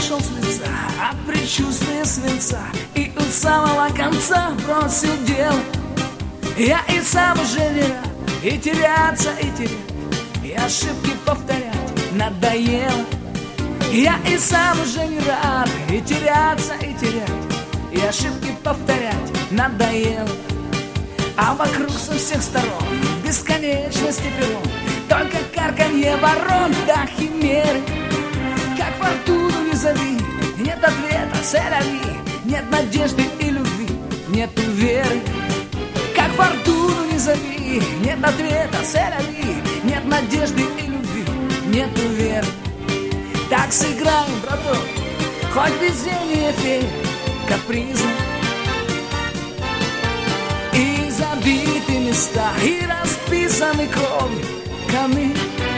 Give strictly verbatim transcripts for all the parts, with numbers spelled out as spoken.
сошел с лица от предчувствия свинца, и у самого конца бросил дело. Я и сам уже не рад, и теряться, и терять, и ошибки повторять надоело. Я и сам уже не рад, и теряться, и терять, и ошибки повторять надоело. А вокруг со всех сторон бесконечности перрон, только карканье ворон да химеры. Как фортуну не зови, нет ответа, сэрави, нет надежды и любви, нету веры. Как фортуну не зови, нет ответа, сэрави, нет надежды и любви, нету веры. Так сыграем, браток, хоть везение феи капризно. И забиты места, и расписаны кровью камни.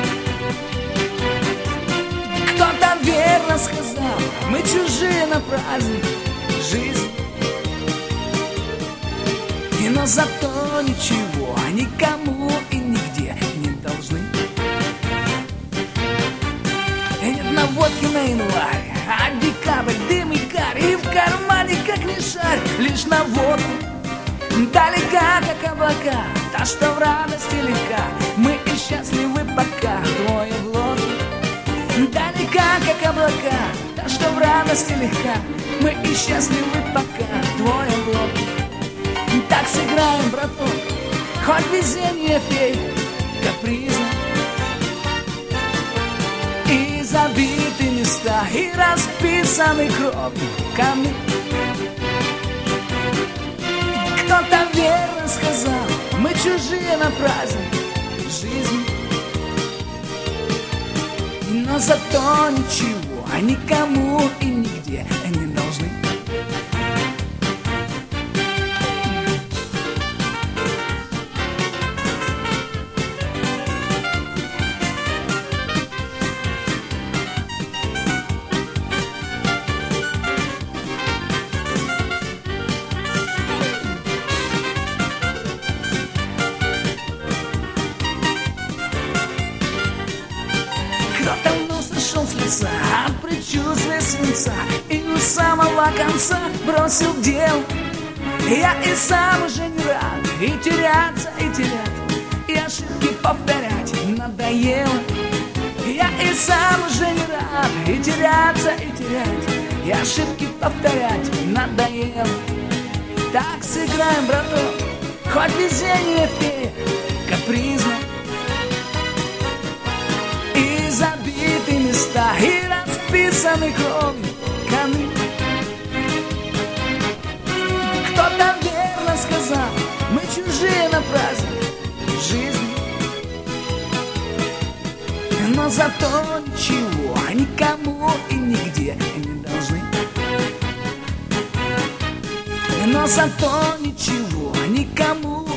Кто-то верно сказал, мы чужие на праздник жизни. И но зато ничего никому и нигде не должны. И нет наводки на январь, а декабрь, дым и карь, и в кармане как ни шарь, лишь наводка. Далека, как облака, та, что в радости легка, мы и счастливы пока, двое в лодке. Далека, как облака, та, что в радости легка, мы и счастливы пока, двое в лодке. Так сыграем, браток, хоть везение фей капризно. И забиты места, и расписаны кровью камни. Кто-то верно сказал, мы чужие на праздник жизни. Но зато ничего никому и нигде не должны. Кто-то вновь сошел с лица от предчувствия свинца, и у самого конца бросил дело. Я и сам уже не рад, и теряться, и терять, и ошибки повторять надоело. Я и сам уже не рад, и теряться, и терять, и ошибки повторять надоело. Так сыграем, браток, хоть везение фея капризно. И забиты места, и расписаны кровью камни. Кто-то верно сказал, мы чужие на праздник жизни. Но зато ничего никому и нигде не должны. Но зато ничего никому